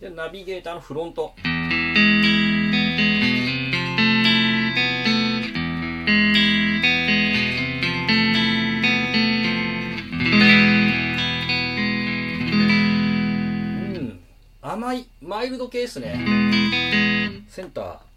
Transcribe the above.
でナビゲーターのフロント、甘いマイルド系ですね。センター